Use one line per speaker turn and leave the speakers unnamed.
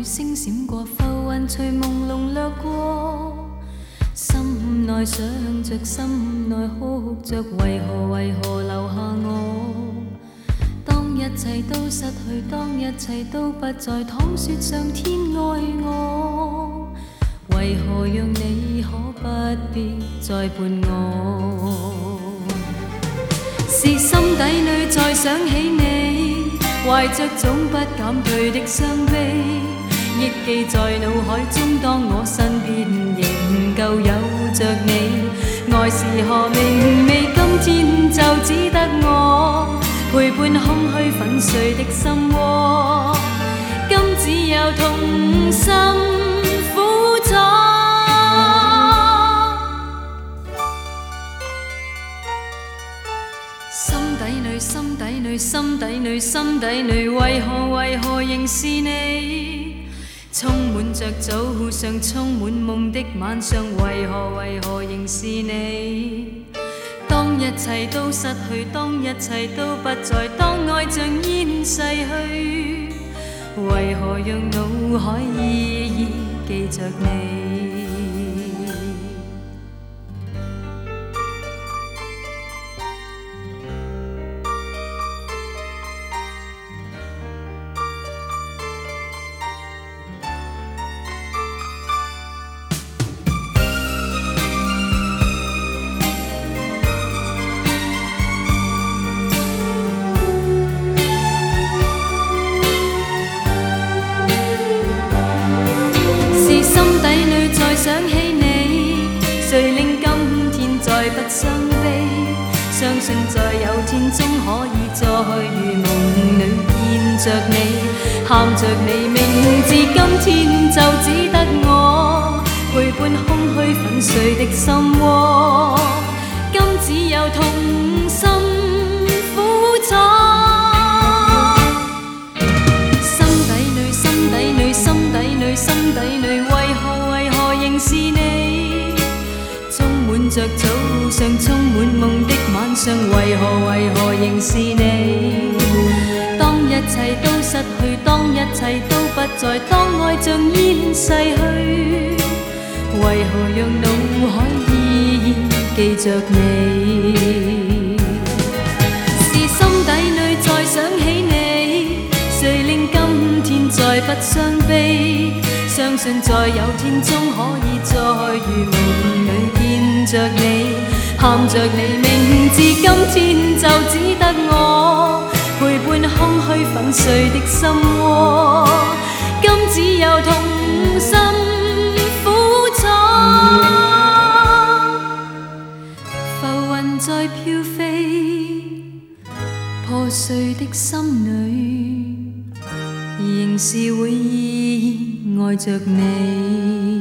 星閃過，浮雲隨朦朧掠過，心內想着，心內哭着，為何留下我？當一切都失去，當一切都不再，倘說上天愛我，為何讓你可不必再伴我？是心底裏再想起你，懷着總不減退的傷悲，憶記在腦海中，當我身邊仍舊有着你。愛是何明媚，今天就只得我陪伴空虛粉碎的心窩，今只有痛心苦楚。心底裏，心底裏，心底裏，為何仍是你？充滿着早上，充滿夢的晚上，為何仍是你？當一切都失去，當一切都不在，當愛像煙逝去，為何讓腦海依依記着你？想起你，誰令今天再不傷悲？相信在有天終可以再如夢裏見着你，喊着你名字，今天就只得我陪伴空虛粉碎的心窩，今只有痛心苦楚。心底裏，心底裏，心底裏，心底裏，為何仍是你？充滿着早上，充滿夢的晚上，為何仍是你？當一切都失去，當一切都不在，當愛像煙逝去，為何讓腦海依依記着你？是心底裏再想起你，誰令今天再不傷悲？相信在有天終可以再如夢裏見着你，喊着你名字，今天就只得我陪伴空虛粉碎的心窩，今只有痛心苦楚。浮雲在飄飛，破碎的心裏仍是會依依愛着你。